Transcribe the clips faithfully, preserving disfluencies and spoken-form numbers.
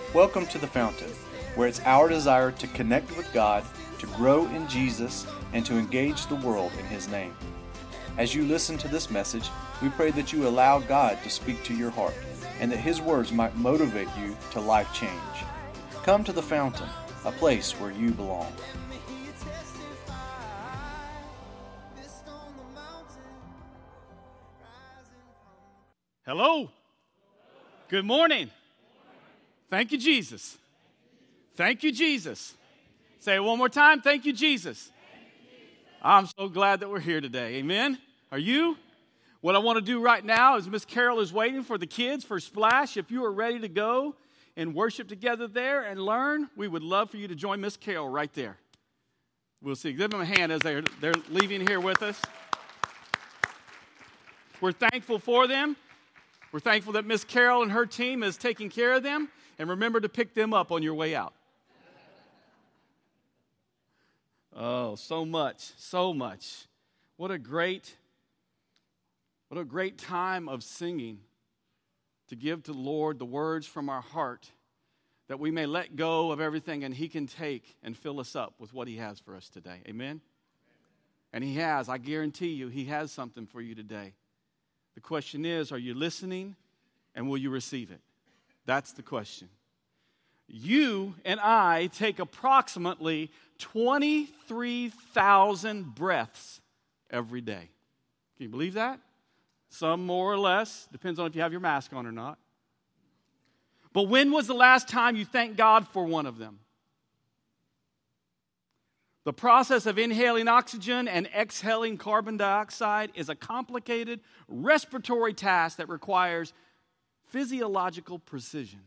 Welcome to The Fountain, where it's our desire to connect with God, to grow in Jesus, and to engage the world in His name. As you listen to this message, we pray that you allow God to speak to your heart, and that His words might motivate you to life change. Come to The Fountain, a place where you belong. Hello. Good morning. Thank you, Jesus. Thank you, Jesus. Say it one more time. Thank you, Jesus. I'm so glad that we're here today. Amen. Are you? What I want to do right now is Miss Carol is waiting for the kids for Splash. If you are ready to go and worship together there and learn, we would love for you to join Miss Carol right there. We'll see. Give them a hand as they're, they're leaving here with us. We're thankful for them. We're thankful that Miss Carol and her team is taking care of them. And remember to pick them up on your way out. Oh, so much, so much. What a great, what a great time of singing to give to the Lord the words from our heart that we may let go of everything and He can take and fill us up with what He has for us today. Amen? And He has. I guarantee you, He has something for you today. The question is, are you listening and will you receive it? That's the question. You and I take approximately twenty-three thousand breaths every day. Can you believe that? Some more or less. Depends on if you have your mask on or not. But when was the last time you thanked God for one of them? The process of inhaling oxygen and exhaling carbon dioxide is a complicated respiratory task that requires physiological precision.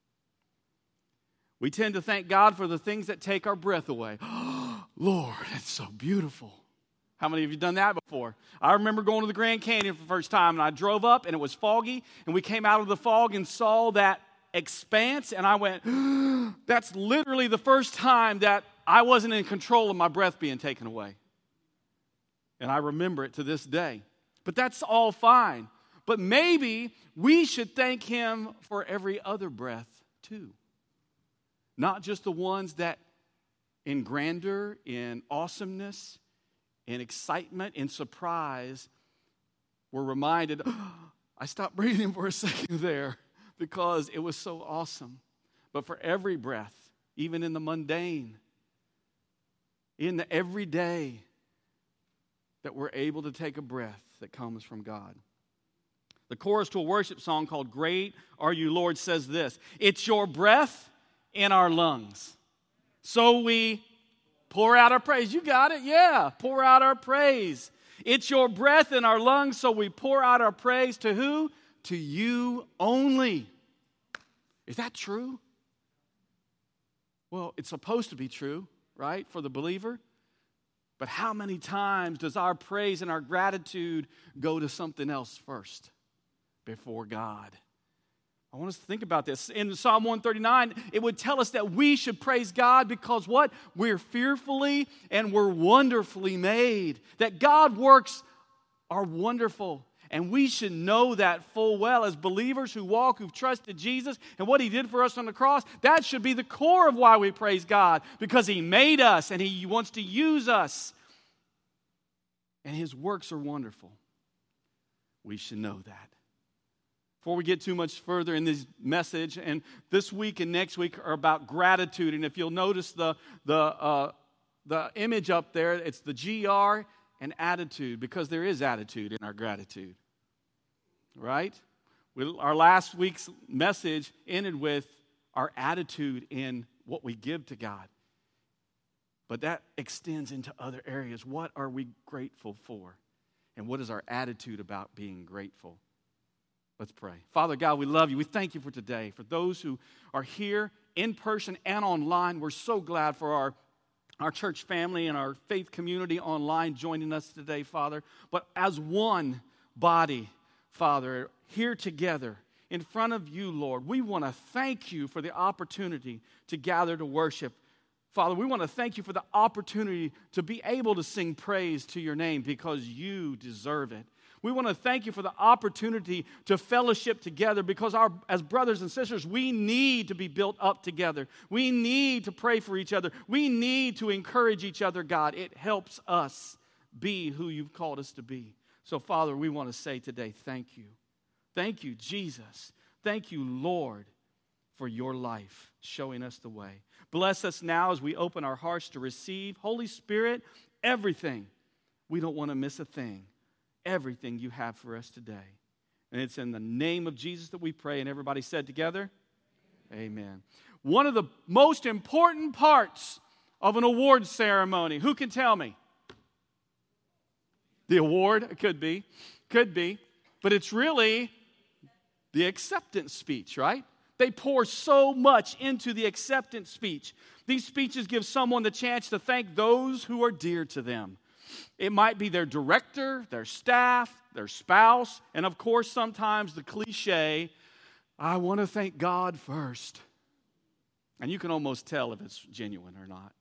We tend to thank God for the things that take our breath away. Oh, Lord, it's so beautiful. How many of you done that before? I remember going to the Grand Canyon for the first time, and I drove up, and it was foggy, and we came out of the fog and saw that expanse, and I went, oh, that's literally the first time that I wasn't in control of my breath being taken away. And I remember it to this day. But that's all fine. But maybe we should thank Him for every other breath too. Not just the ones that in grandeur, in awesomeness, in excitement, in surprise, we're reminded, oh, I stopped breathing for a second there because it was so awesome. But for every breath, even in the mundane, in the everyday, that we're able to take a breath that comes from God. The chorus to a worship song called Great Are You, Lord says this: it's your breath in our lungs. So we pour out our praise. You got it? Yeah, pour out our praise. It's your breath in our lungs, so we pour out our praise to who? To you only. Is that true? Well, it's supposed to be true, right, for the believer. But how many times does our praise and our gratitude go to something else first before God? I want us to think about this. In Psalm one thirty-nine, it would tell us that we should praise God because what? We're fearfully and we're wonderfully made. That God works are wonderful. And we should know that full well as believers who walk, who've trusted Jesus and what He did for us on the cross. That should be the core of why we praise God, because He made us and He wants to use us. And His works are wonderful. We should know that. Before we get too much further in this message, and this week and next week are about gratitude. And if you'll notice the, the, uh, the image up there, it's the G R and attitude, because there is attitude in our gratitude. Right? We, our last week's message ended with our attitude in what we give to God. But that extends into other areas. What are we grateful for? And what is our attitude about being grateful? Let's pray. Father God, we love You. We thank You for today. For those who are here in person and online, we're so glad for our Our church family and our faith community online joining us today, Father. But as one body, Father, here together in front of You, Lord, we want to thank You for the opportunity to gather to worship. Father, we want to thank You for the opportunity to be able to sing praise to Your name because You deserve it. We want to thank you for the opportunity to fellowship together because our, as brothers and sisters, we need to be built up together. We need to pray for each other. We need to encourage each other, God. It helps us be who you've called us to be. So, Father, we want to say today, thank you. Thank you, Jesus. Thank you, Lord, for your life, showing us the way. Bless us now as we open our hearts to receive. Holy Spirit, everything. We don't want to miss a thing. Everything you have for us today. And it's in the name of Jesus that we pray. And everybody said together, amen. One of the most important parts of an award ceremony, who can tell me? The award? It could be. Could be. But it's really the acceptance speech, right? They pour so much into the acceptance speech. These speeches give someone the chance to thank those who are dear to them. It might be their director, their staff, their spouse, and of course sometimes the cliche, I want to thank God first. And you can almost tell if it's genuine or not.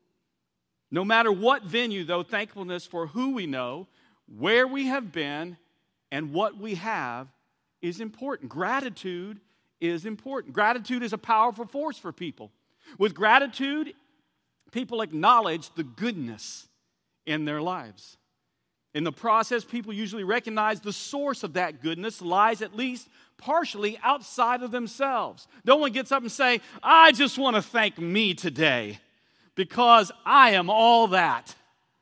No matter what venue, though, thankfulness for who we know, where we have been, and what we have is important. Gratitude is important. Gratitude is a powerful force for people. With gratitude, people acknowledge the goodness in their lives. In the process, people usually recognize the source of that goodness lies at least partially outside of themselves. No one gets up and say, I just want to thank me today because I am all that.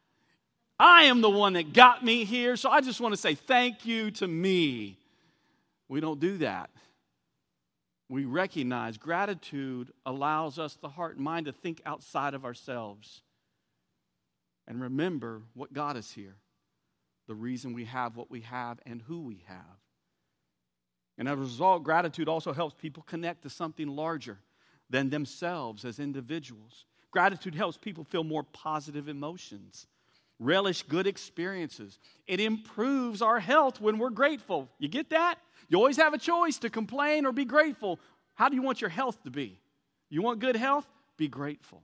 I am the one that got me here, so I just want to say thank you to me. We don't do that. We recognize gratitude allows us, the heart and mind, to think outside of ourselves and remember what got us here, the reason we have what we have and who we have. And as a result, gratitude also helps people connect to something larger than themselves as individuals. Gratitude helps people feel more positive emotions, relish good experiences. It improves our health when we're grateful. You get that? You always have a choice to complain or be grateful. How do you want your health to be? You want good health? Be grateful.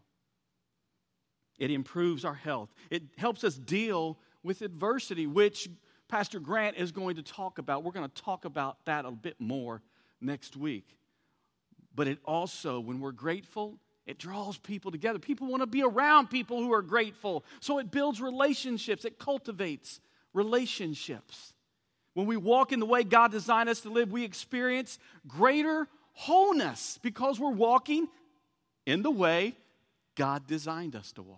It improves our health. It helps us deal with adversity, which Pastor Grant is going to talk about. We're going to talk about that a bit more next week. But it also, when we're grateful, it draws people together. People want to be around people who are grateful. So it builds relationships. It cultivates relationships. When we walk in the way God designed us to live, we experience greater wholeness because we're walking in the way God designed us to walk.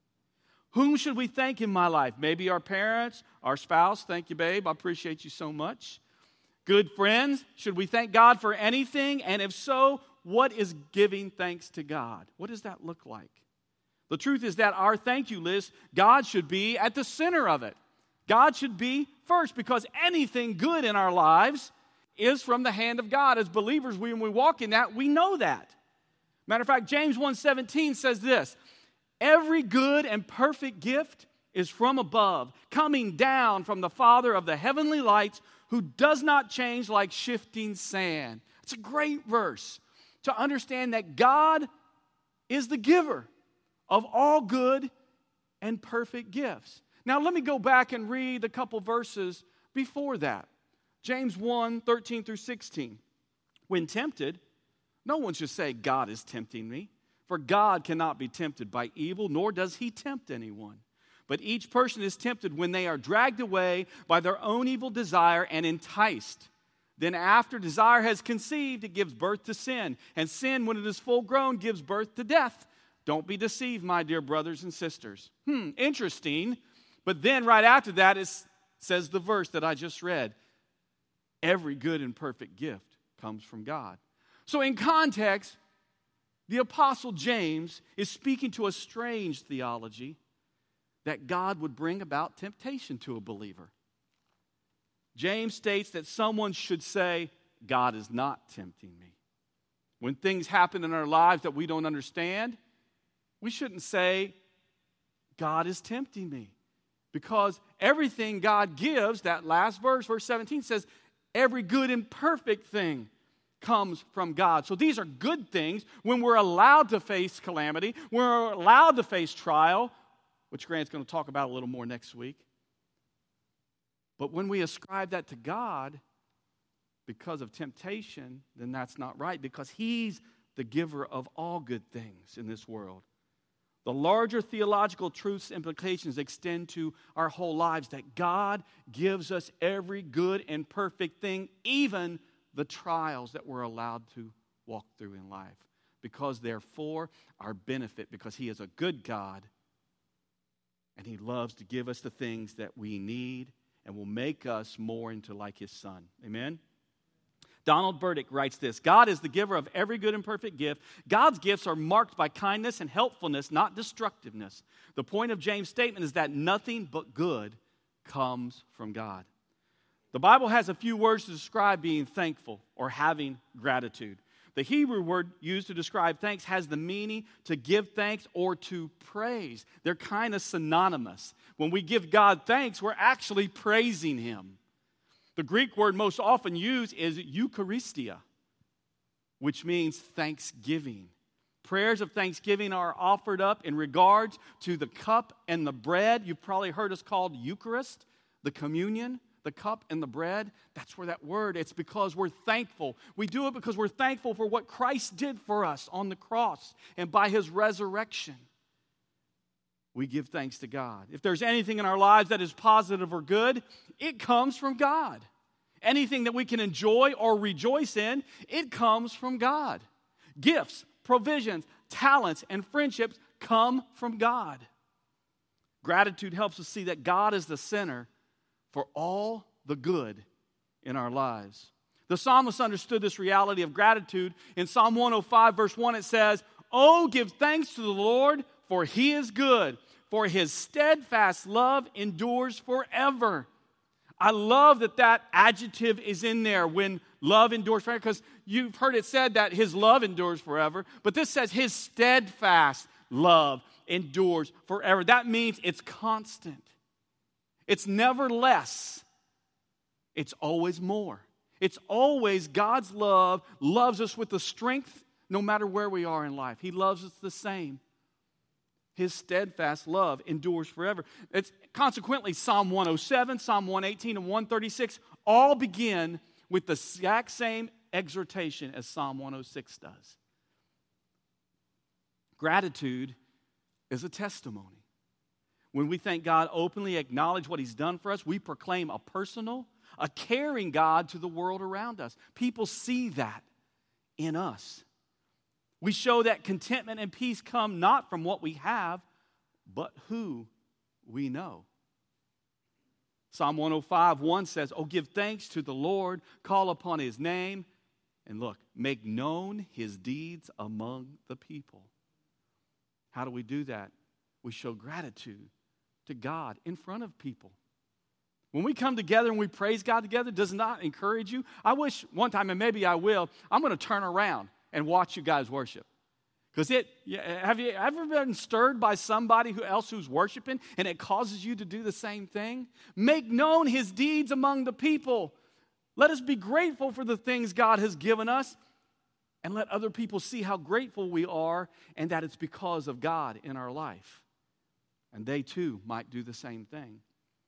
Whom should we thank in my life? Maybe our parents, our spouse. Thank you, babe. I appreciate you so much. Good friends. Should we thank God for anything? And if so, what is giving thanks to God? What does that look like? The truth is that our thank you list, God should be at the center of it. God should be first because anything good in our lives is from the hand of God. As believers, when we walk in that, we know that. Matter of fact, James one seventeen says this, every good and perfect gift is from above, coming down from the Father of the heavenly lights, who does not change like shifting sand. It's a great verse to understand that God is the giver of all good and perfect gifts. Now, let me go back and read a couple verses before that. James one, thirteen through sixteen. When tempted, no one should say, God is tempting me. For God cannot be tempted by evil, nor does he tempt anyone. But each person is tempted when they are dragged away by their own evil desire and enticed. Then after desire has conceived, it gives birth to sin. And sin, when it is full grown, gives birth to death. Don't be deceived, my dear brothers and sisters. Hmm, interesting. But then right after that, it says the verse that I just read. Every good and perfect gift comes from God. So in context, the Apostle James is speaking to a strange theology that God would bring about temptation to a believer. James states that someone should say, God is not tempting me. When things happen in our lives that we don't understand, we shouldn't say, God is tempting me. Because everything God gives, that last verse, verse seventeen says, every good and perfect thing comes from God. So these are good things when we're allowed to face calamity, when we're allowed to face trial, which Grant's going to talk about a little more next week. But when we ascribe that to God because of temptation, then that's not right, because He's the giver of all good things in this world. The larger theological truths implications extend to our whole lives, that God gives us every good and perfect thing, even the trials that we're allowed to walk through in life, because they're for our benefit, because He is a good God and He loves to give us the things that we need and will make us more into like His Son. Amen? Donald Burdick writes this: God is the giver of every good and perfect gift. God's gifts are marked by kindness and helpfulness, not destructiveness. The point of James' statement is that nothing but good comes from God. The Bible has a few words to describe being thankful or having gratitude. The Hebrew word used to describe thanks has the meaning to give thanks or to praise. They're kind of synonymous. When we give God thanks, we're actually praising Him. The Greek word most often used is Eucharistia, which means thanksgiving. Prayers of thanksgiving are offered up in regards to the cup and the bread. You've probably heard us called Eucharist, the communion, the cup and the bread. That's where that word, it's because we're thankful. We do it because we're thankful for what Christ did for us on the cross and by His resurrection. We give thanks to God. If there's anything in our lives that is positive or good, it comes from God. Anything that we can enjoy or rejoice in, it comes from God. Gifts, provisions, talents, and friendships come from God. Gratitude helps us see that God is the center for all the good in our lives. The psalmist understood this reality of gratitude. In Psalm one oh five, verse one, it says, "Oh, give thanks to the Lord, for He is good, for His steadfast love endures forever." I love that that adjective is in there, when love endures forever, because you've heard it said that His love endures forever, but this says His steadfast love endures forever. That means it's constant. It's never less. It's always more. It's always God's love loves us with the strength no matter where we are in life. He loves us the same. His steadfast love endures forever. It's consequently Psalm one oh seven, Psalm one eighteen, and one thirty-six all begin with the exact same exhortation as Psalm one oh six does. Gratitude is a testimony. When we thank God openly, acknowledge what He's done for us, we proclaim a personal, a caring God to the world around us. People see that in us. We show that contentment and peace come not from what we have, but who we know. Psalm one oh five, one says, "Oh, give thanks to the Lord, call upon His name, and look, make known His deeds among the people." How do we do that? We show gratitude to God in front of people. When we come together and we praise God together, does not encourage you? I wish one time, and maybe I will, I'm going to turn around and watch you guys worship. Because it, have you ever been stirred by somebody who else who's worshiping and it causes you to do the same thing? Make known His deeds among the people. Let us be grateful for the things God has given us, and let other people see how grateful we are and that it's because of God in our life. And they too might do the same thing.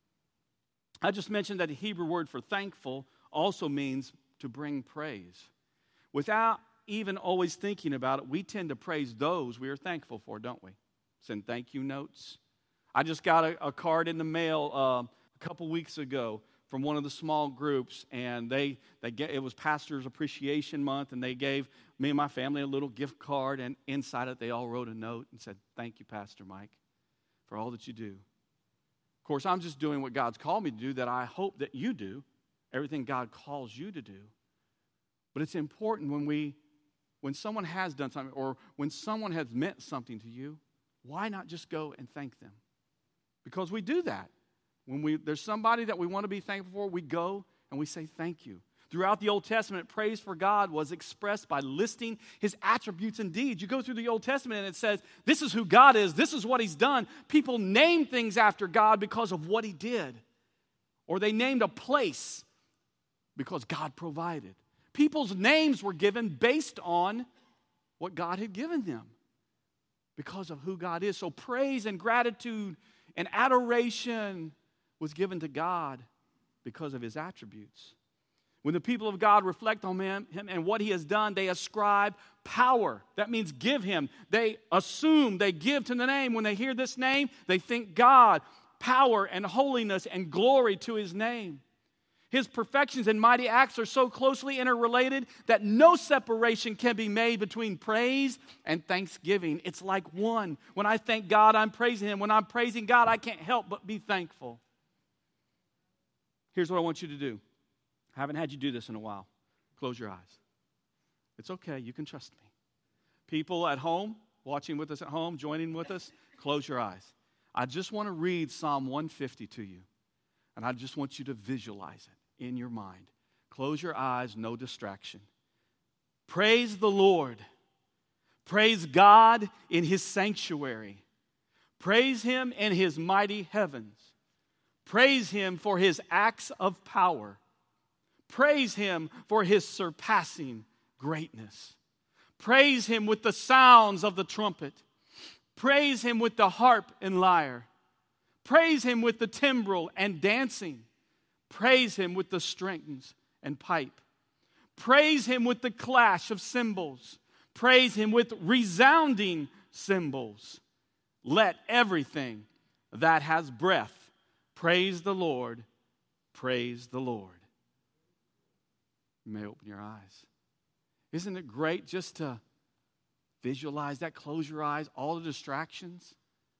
I just mentioned that the Hebrew word for thankful also means to bring praise. Without even always thinking about it, we tend to praise those we are thankful for, don't we? Send thank you notes. I just got a, a card in the mail uh, a couple weeks ago from one of the small groups, and they, they get, it was Pastor's Appreciation Month, and they gave me and my family a little gift card, and inside it they all wrote a note and said, "Thank you, Pastor Mike, for all that you do." Of course, I'm just doing what God's called me to do, that I hope that you do, everything God calls you to do. But it's important when we When someone has done something, or when someone has meant something to you, why not just go and thank them? Because we do that. When we there's somebody that we want to be thankful for, we go and we say thank you. Throughout the Old Testament, praise for God was expressed by listing His attributes and deeds. You go through the Old Testament and it says, this is who God is, this is what He's done. People name things after God because of what He did. Or they named a place because God provided. People's names were given based on what God had given them because of who God is. So praise and gratitude and adoration was given to God because of his attributes. When the people of God reflect on him, him and what he has done, they ascribe power. That means give him. They assume, they give to the name. When they hear this name, they think God, power and holiness and glory to his name. His perfections and mighty acts are so closely interrelated that no separation can be made between praise and thanksgiving. It's like one. When I thank God, I'm praising him. When I'm praising God, I can't help but be thankful. Here's what I want you to do. I haven't had you do this in a while. Close your eyes. It's okay. You can trust me. People at home, watching with us at home, joining with us, close your eyes. I just want to read Psalm one fifty to you. And I just want you to visualize it in your mind. Close your eyes, no distraction. Praise the Lord. Praise God in his sanctuary. Praise him in his mighty heavens. Praise him for his acts of power. Praise him for his surpassing greatness. Praise him with the sounds of the trumpet. Praise him with the harp and lyre. Praise him with the timbrel and dancing. Praise him with the strings and pipe. Praise him with the clash of cymbals. Praise him with resounding cymbals. Let everything that has breath praise the Lord. Praise the Lord. You may open your eyes. Isn't it great just to visualize that? Close your eyes, all the distractions,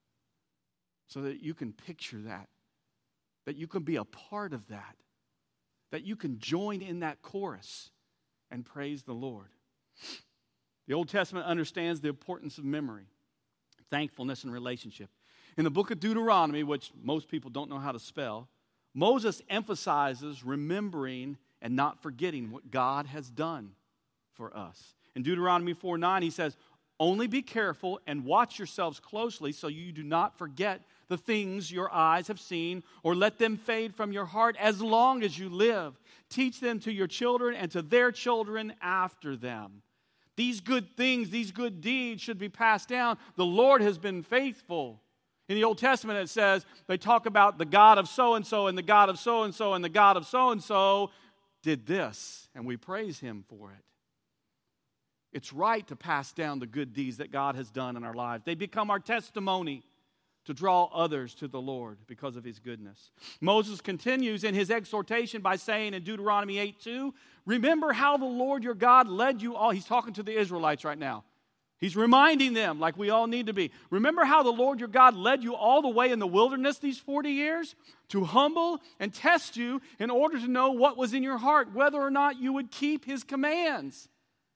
so that you can picture that, that you can be a part of that, that you can join in that chorus and praise the Lord. The Old Testament understands the importance of memory, thankfulness, and relationship. In the book of Deuteronomy, which most people don't know how to spell, Moses emphasizes remembering and not forgetting what God has done for us. In Deuteronomy four nine, he says, only be careful and watch yourselves closely so you do not forget the things your eyes have seen or let them fade from your heart as long as you live. Teach them to your children and to their children after them. These good things, these good deeds should be passed down. The Lord has been faithful. In the Old Testament it says, they talk about the God of so-and-so and the God of so-and-so and the God of so-and-so did this, and we praise him for it. It's right to pass down the good deeds that God has done in our lives. They become our testimony to draw others to the Lord because of his goodness. Moses continues in his exhortation by saying in Deuteronomy eight two, remember how the Lord your God led you all. He's talking to the Israelites right now. He's reminding them, like we all need to be. Remember how the Lord your God led you all the way in the wilderness these forty years to humble and test you in order to know what was in your heart, whether or not you would keep his commands.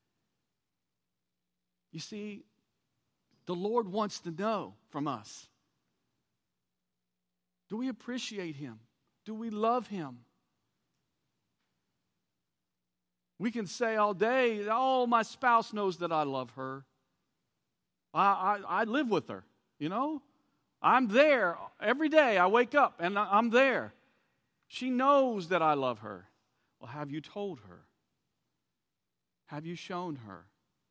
You see, the Lord wants to know from us. Do we appreciate him? Do we love him? We can say all day, oh, my spouse knows that I love her. I, I, I live with her, you know. I'm there every day. I wake up and I'm there. She knows that I love her. Well, have you told her? Have you shown her?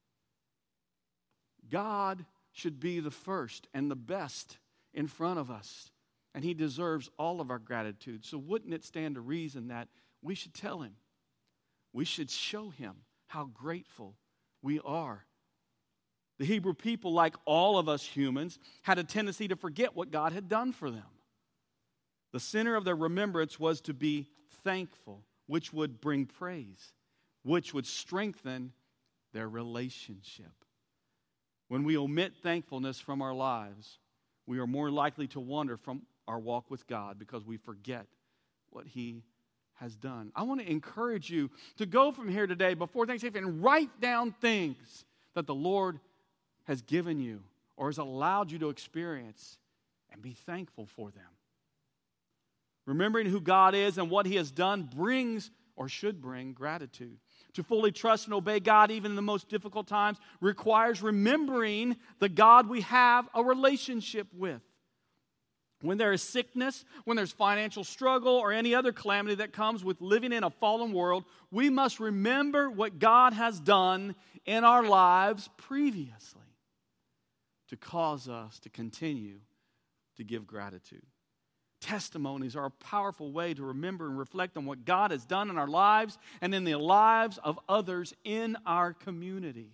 God should be the first and the best in front of us. And he deserves all of our gratitude. So wouldn't it stand to reason that we should tell him? We should show him how grateful we are. The Hebrew people, like all of us humans, had a tendency to forget what God had done for them. The center of their remembrance was to be thankful, which would bring praise, which would strengthen their relationship. When we omit thankfulness from our lives, we are more likely to wander from our walk with God because we forget what he has done. I want to encourage you to go from here today before Thanksgiving and write down things that the Lord has given you or has allowed you to experience and be thankful for them. Remembering who God is and what he has done brings or should bring gratitude. To fully trust and obey God even in the most difficult times requires remembering the God we have a relationship with. When there is sickness, when there's financial struggle, or any other calamity that comes with living in a fallen world, we must remember what God has done in our lives previously to cause us to continue to give gratitude. testimonies are a powerful way to remember and reflect on what God has done in our lives and in the lives of others in our communities.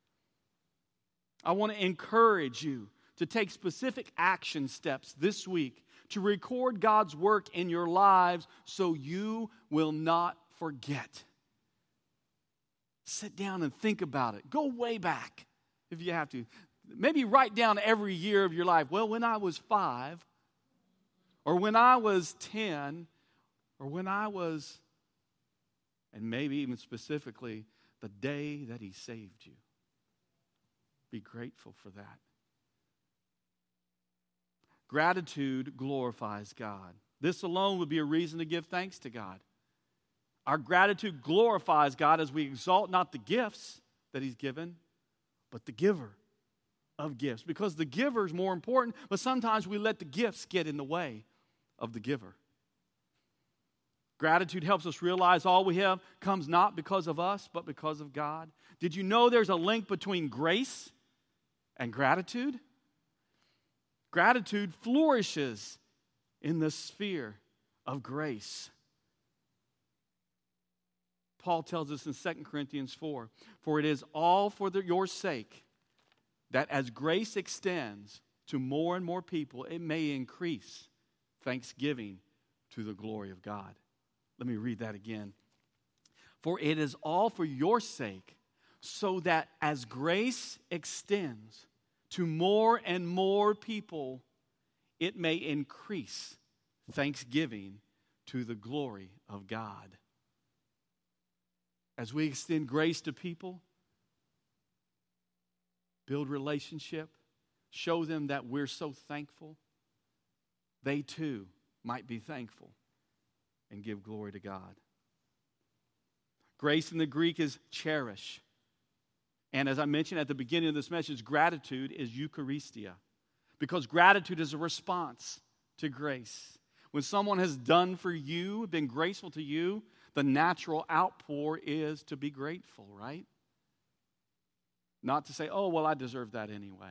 I want to encourage you to take specific action steps this week to record God's work in your lives so you will not forget. Sit down and think about it. Go way back if you have to. Maybe write down every year of your life. Well, when I was five, or when I was ten, or when I was, and maybe even specifically, the day that He saved you. Be grateful for that. Gratitude glorifies God. This alone would be a reason to give thanks to God. Our gratitude glorifies God as we exalt not the gifts that He's given, but the giver of gifts. Because the giver is more important, but sometimes we let the gifts get in the way of the giver. Gratitude helps us realize all we have comes not because of us, but because of God. Did you know there's a link between grace and gratitude? Gratitude flourishes in the sphere of grace. Paul tells us in Second Corinthians four, for it is all for the, your sake, that as grace extends to more and more people, it may increase thanksgiving to the glory of God. Let me read that again. For it is all for your sake, so that as grace extends to more and more people, it may increase thanksgiving to the glory of God. As we extend grace to people, build relationship, show them that we're so thankful, they too might be thankful and give glory to God. Grace in the Greek is cherish. And as I mentioned at the beginning of this message, gratitude is Eucharistia. Because gratitude is a response to grace. When someone has done for you, been graceful to you, the natural outpour is to be grateful, right? Not to say, oh, well, I deserve that anyway.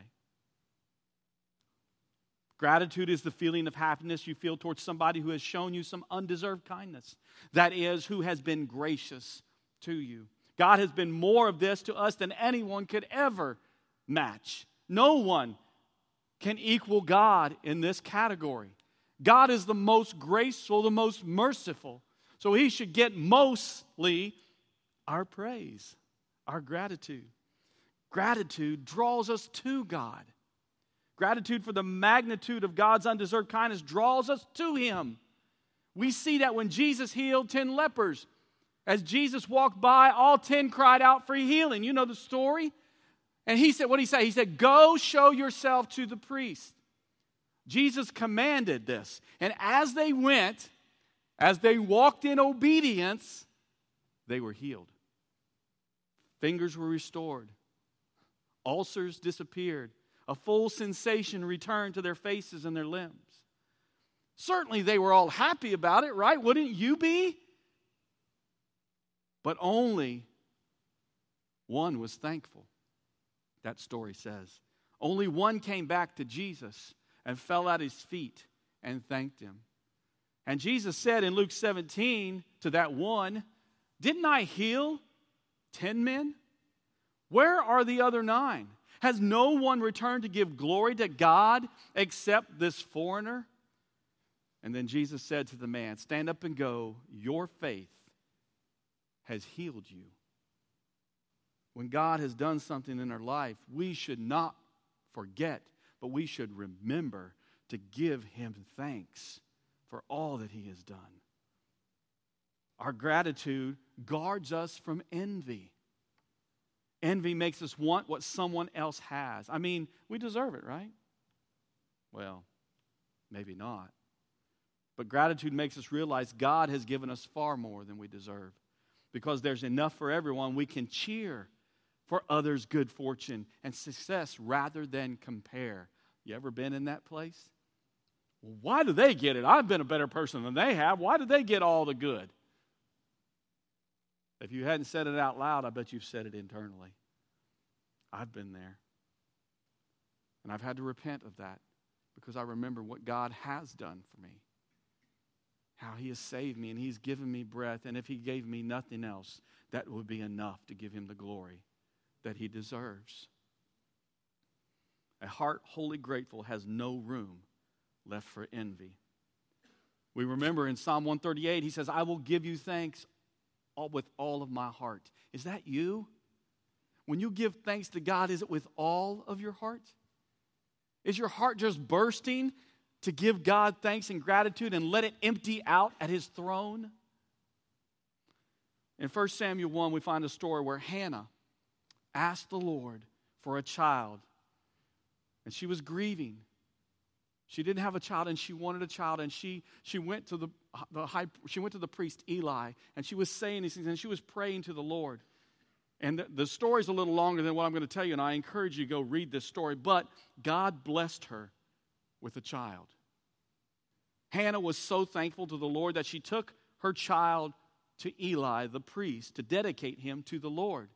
Gratitude is the feeling of happiness you feel towards somebody who has shown you some undeserved kindness. That is, who has been gracious to you. God has been more of this to us than anyone could ever match. No one can equal God in this category. God is the most graceful, the most merciful. So He should get mostly our praise, our gratitude. Gratitude draws us to God. Gratitude for the magnitude of God's undeserved kindness draws us to Him. We see that when Jesus healed ten lepers. As Jesus walked by, all ten cried out for healing. You know the story? And He said, what did He say? He said, go show yourself to the priest. Jesus commanded this. And as they went, as they walked in obedience, they were healed. Fingers were restored. Ulcers disappeared. A full sensation returned to their faces and their limbs. Certainly they were all happy about it, right? Wouldn't you be? But only one was thankful, that story says. Only one came back to Jesus and fell at His feet and thanked Him. And Jesus said in Luke seventeen to that one, didn't I heal ten men? Where are the other nine? Has no one returned to give glory to God except this foreigner? And then Jesus said to the man, stand up and go, your faith has healed you. When God has done something in our life, we should not forget, but we should remember to give Him thanks for all that He has done. Our gratitude guards us from envy. Envy makes us want what someone else has. I mean, we deserve it, right? Well, maybe not. But gratitude makes us realize God has given us far more than we deserve. Because there's enough for everyone, we can cheer for others' good fortune and success rather than compare. You ever been in that place? Well, why do they get it? I've been a better person than they have. Why do they get all the good? If you hadn't said it out loud, I bet you've said it internally. I've been there. And I've had to repent of that because I remember what God has done for me. how he has saved me and he's given me breath. And if he gave me nothing else, that would be enough to give him the glory that he deserves. A heart wholly grateful has no room left for envy. We remember in Psalm one thirty-eight, he says, I will give you thanks all with all of my heart. Is that you? When you give thanks to God, is it with all of your heart? Is your heart just bursting to give God thanks and gratitude and let it empty out at his throne? In First Samuel one, we find a story where Hannah asked the Lord for a child. And she was grieving. She didn't have a child, and she wanted a child. And she she went to the the high she went to the priest Eli, and she was saying these things, and she was praying to the Lord. And the, the story's a little longer than what I'm going to tell you, and I encourage you to go read this story. But God blessed her with a child. Hannah was so thankful to the Lord that she took her child to Eli, the priest, to dedicate him to the Lord.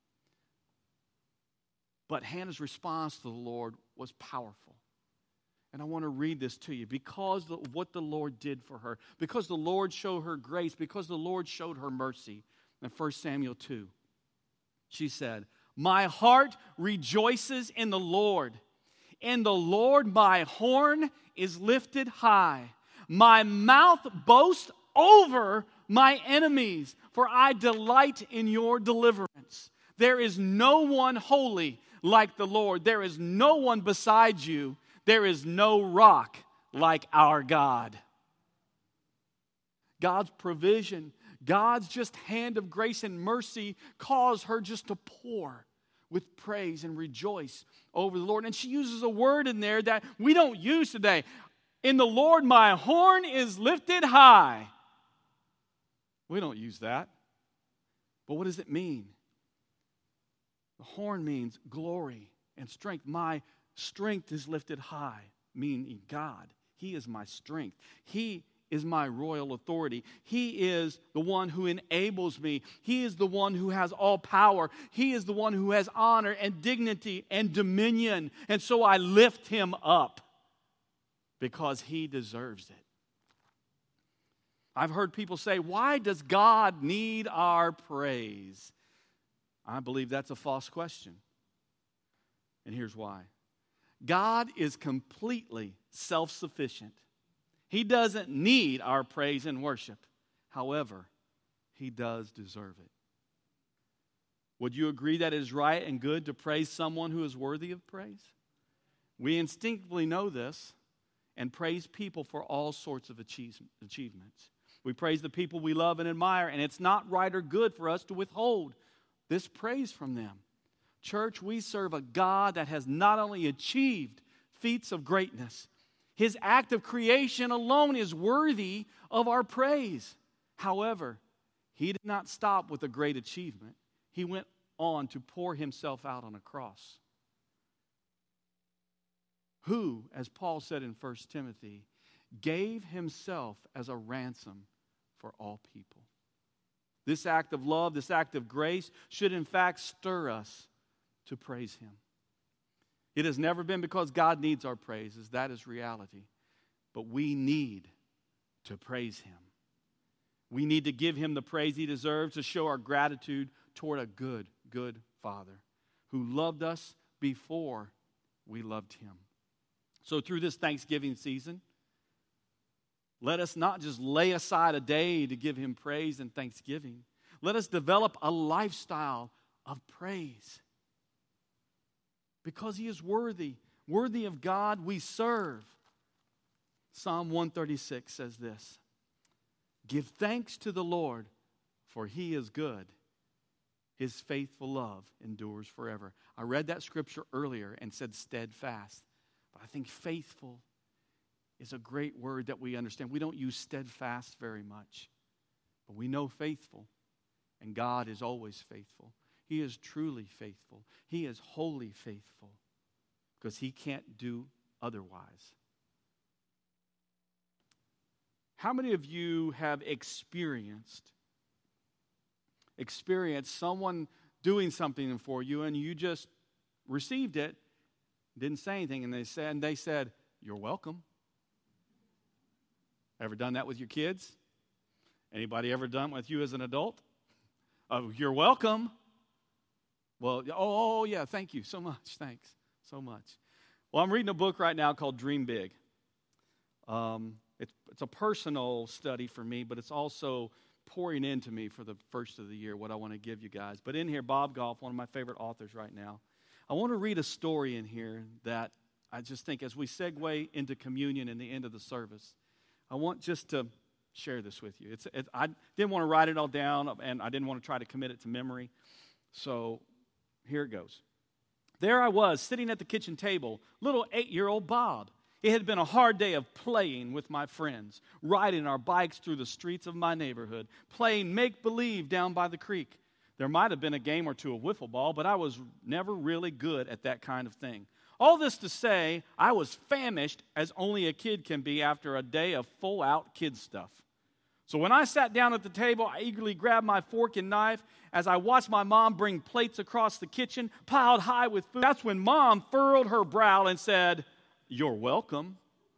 But Hannah's response to the Lord was powerful. And I want to read this to you because of what the Lord did for her, because the Lord showed her grace, because the Lord showed her mercy. In First Samuel two, she said, my heart rejoices in the Lord. In the Lord my horn is lifted high. My mouth boasts over my enemies, for I delight in your deliverance. There is no one holy like the Lord. There is no one beside you. There is no rock like our God. God's provision, God's just hand of grace and mercy caused her just to pour with praise and rejoice over the Lord. And she uses a word in there that we don't use today. In the Lord my horn is lifted high. We don't use that. But what does it mean? The horn means glory and strength. My strength is lifted high, meaning God. He is my strength. He is my royal authority. He is the one who enables me. He is the one who has all power. He is the one who has honor and dignity and dominion. And so I lift him up because he deserves it. I've heard people say, why does God need our praise? I believe that's a false question. And here's why. God is completely self-sufficient. He doesn't need our praise and worship. However, he does deserve it. Would you agree that it is right and good to praise someone who is worthy of praise? We instinctively know this and praise people for all sorts of achievements. We praise the people we love and admire, and it's not right or good for us to withhold this praise from them. Church, we serve a God that has not only achieved feats of greatness, his act of creation alone is worthy of our praise. However, he did not stop with a great achievement. He went on to pour himself out on a cross. Who, as Paul said in First Timothy, gave himself as a ransom for all people. This act of love, this act of grace should in fact stir us to praise him. It has never been because God needs our praises. That is reality. But we need to praise him. We need to give him the praise he deserves to show our gratitude toward a good, good Father who loved us before we loved him. So through this Thanksgiving season, let us not just lay aside a day to give him praise and thanksgiving. Let us develop a lifestyle of praise. Because he is worthy, worthy of God we serve. Psalm one thirty-six says this, give thanks to the Lord, for he is good. His faithful love endures forever. I read that scripture earlier and said steadfast. But I think faithful is a great word that we understand. We don't use steadfast very much. But we know faithful. And God is always faithful. He is truly faithful. He is wholly faithful. Because he can't do otherwise. How many of you have experienced experienced someone doing something for you and you just received it, didn't say anything, and they said, and they said, you're welcome? Ever done that with your kids? Anybody ever done with you as an adult? Oh, you're welcome. Well, oh, oh, yeah, thank you so much. Thanks so much. Well, I'm reading a book right now called Dream Big. Um, it's, it's a personal study for me, but it's also pouring into me for the first of the year, what I want to give you guys. But in here, Bob Goff, one of my favorite authors right now, I want to read a story in here that I just think as we segue into communion and the end of the service, I want just to share this with you. It's, it, I didn't want to write it all down, and I didn't want to try to commit it to memory. So here it goes. There I was, sitting at the kitchen table, little eight-year-old Bob. It had been a hard day of playing with my friends, riding our bikes through the streets of my neighborhood, playing make-believe down by the creek. There might have been a game or two of wiffle ball, but I was never really good at that kind of thing. All this to say, I was famished as only a kid can be after a day of full-out kid stuff. So when I sat down at the table, I eagerly grabbed my fork and knife as I watched my mom bring plates across the kitchen, piled high with food. That's when Mom furrowed her brow and said, "You're welcome."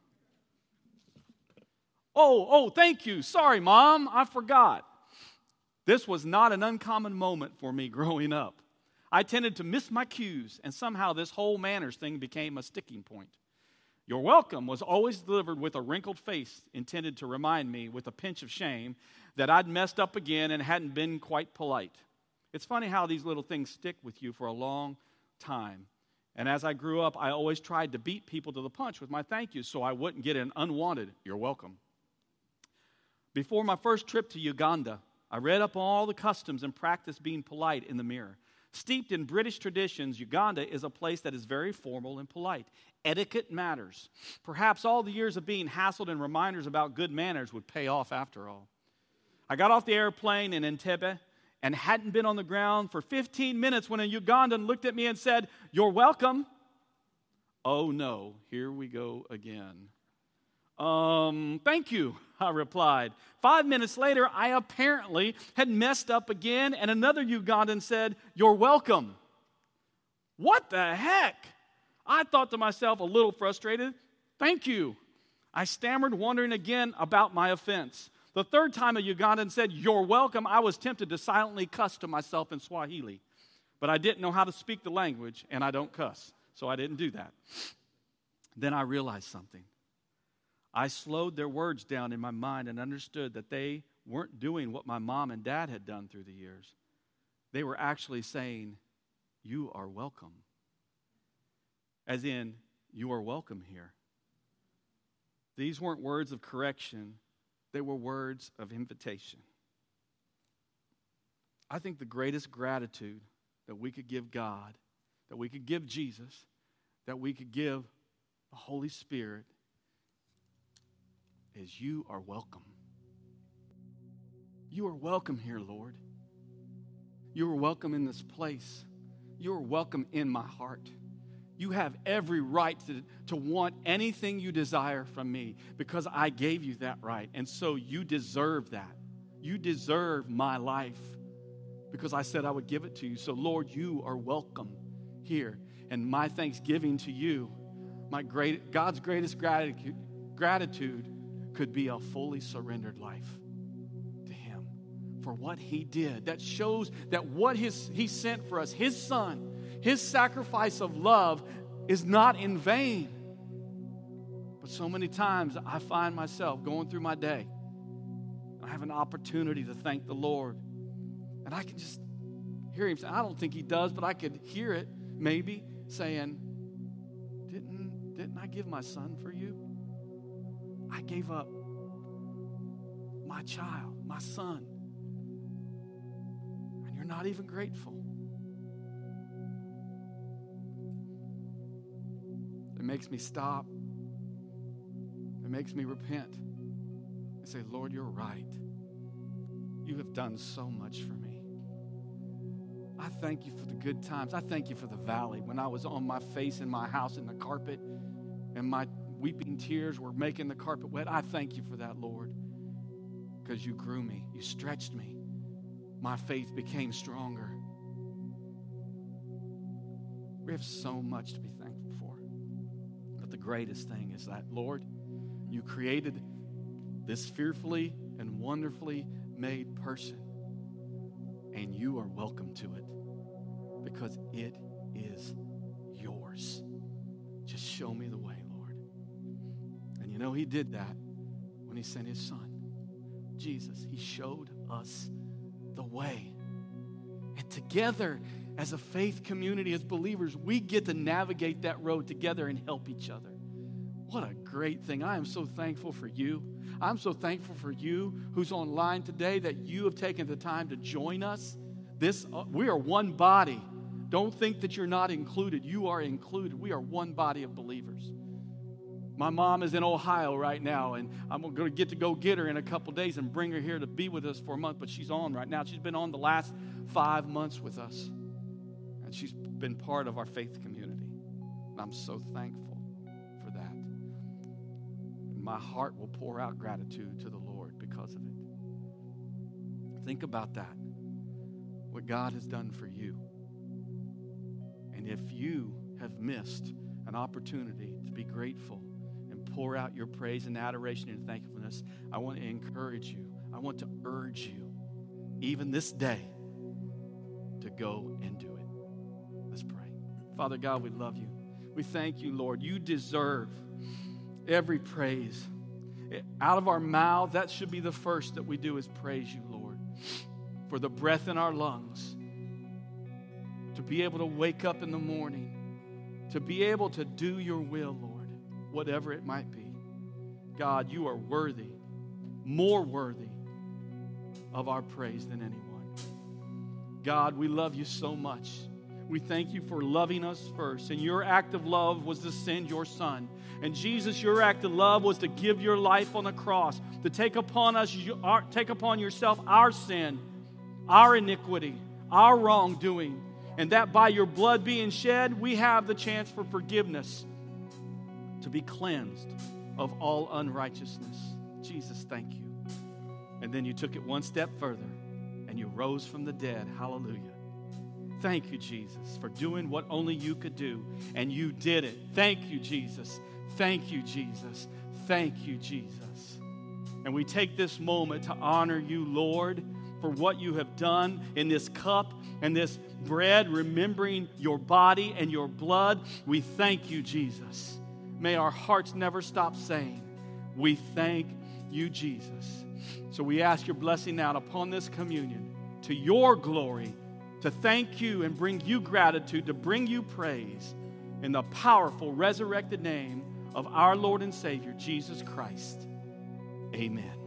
Oh, oh, thank you. Sorry, Mom, I forgot. This was not an uncommon moment for me growing up. I tended to miss my cues, and somehow this whole manners thing became a sticking point. "You're welcome" was always delivered with a wrinkled face, intended to remind me, with a pinch of shame, that I'd messed up again and hadn't been quite polite. It's funny how these little things stick with you for a long time. And as I grew up, I always tried to beat people to the punch with my thank yous so I wouldn't get an unwanted "you're welcome." Before my first trip to Uganda, I read up on all the customs and practiced being polite in the mirror. Steeped in British traditions, Uganda is a place that is very formal and polite. Etiquette matters. Perhaps all the years of being hassled and reminders about good manners would pay off after all. I got off the airplane in Entebbe and hadn't been on the ground for fifteen minutes when a Ugandan looked at me and said, "You're welcome." Oh no, here we go again. Um, thank you, I replied. Five minutes later, I apparently had messed up again, and another Ugandan said, "You're welcome." What the heck? I thought to myself, a little frustrated, "Thank you." I stammered, wondering again about my offense. The third time a Ugandan said, "You're welcome," I was tempted to silently cuss to myself in Swahili. But I didn't know how to speak the language, and I don't cuss, so I didn't do that. Then I realized something. I slowed their words down in my mind and understood that they weren't doing what my mom and dad had done through the years. They were actually saying, "You are welcome." As in, you are welcome here. These weren't words of correction. They were words of invitation. I think the greatest gratitude that we could give God, that we could give Jesus, that we could give the Holy Spirit is you are welcome. You are welcome here, Lord. You are welcome in this place. You are welcome in my heart. You have every right to, to want anything you desire from me because I gave you that right. And so you deserve that. You deserve my life because I said I would give it to you. So, Lord, you are welcome here. And my thanksgiving to you, my great God's greatest gratitude, gratitude could be a fully surrendered life to Him for what He did. That shows that what his, He sent for us, His Son, His sacrifice of love is not in vain. But so many times I find myself going through my day. I have an opportunity to thank the Lord. And I can just hear Him say, I don't think He does, but I could hear it maybe saying, Didn't, didn't I give my son for you? I gave up my child, my son. And you're not even grateful. It makes me stop. It makes me repent and say, Lord, you're right. You have done so much for me. I thank you for the good times. I thank you for the valley when I was on my face in my house in the carpet and my weeping tears were making the carpet wet. I thank you for that, Lord, because you grew me. You stretched me. My faith became stronger. We have so much to be thankful for. But the greatest thing is that, Lord, you created this fearfully and wonderfully made person. And you are welcome to it because it is yours. Just show me the way, Lord. And you know, he did that when he sent his son, Jesus. He showed us the way. And together, as a faith community, as believers, we get to navigate that road together and help each other. What a great thing. I am so thankful for you. I'm so thankful for you who's online today that you have taken the time to join us. This, uh, we are one body. Don't think that you're not included. You are included. We are one body of believers. My mom is in Ohio right now, and I'm going to get to go get her in a couple days and bring her here to be with us for a month, but she's on right now. She's been on the last five months with us, and she's been part of our faith community. And I'm so thankful for that. And my heart will pour out gratitude to the Lord because of it. Think about that, what God has done for you. And if you have missed an opportunity to be grateful and pour out your praise and adoration and thankfulness, I want to encourage you. I want to urge you, even this day, to go and do it. Let's pray. Father God, we love you. We thank you, Lord. You deserve every praise. Out of our mouth, that should be the first that we do is praise you, Lord, for the breath in our lungs, to be able to wake up in the morning, to be able to do your will, Lord, whatever it might be. God, you are worthy, more worthy of our praise than anyone. God, we love you so much. We thank you for loving us first. And your act of love was to send your son. And Jesus, your act of love was to give your life on the cross, to take upon us, our, take upon yourself our sin, our iniquity, our wrongdoing. And that by your blood being shed, we have the chance for forgiveness, to be cleansed of all unrighteousness. Jesus, thank you. And then you took it one step further, and you rose from the dead. Hallelujah. Thank you, Jesus, for doing what only you could do, and you did it. Thank you, Jesus. Thank you, Jesus. Thank you, Jesus. And we take this moment to honor you, Lord, for what you have done in this cup and this bread, remembering your body and your blood. We thank you, Jesus. May our hearts never stop saying, we thank you, Jesus. So we ask your blessing now upon this communion to your glory, to thank you and bring you gratitude, to bring you praise in the powerful resurrected name of our Lord and Savior, Jesus Christ. Amen.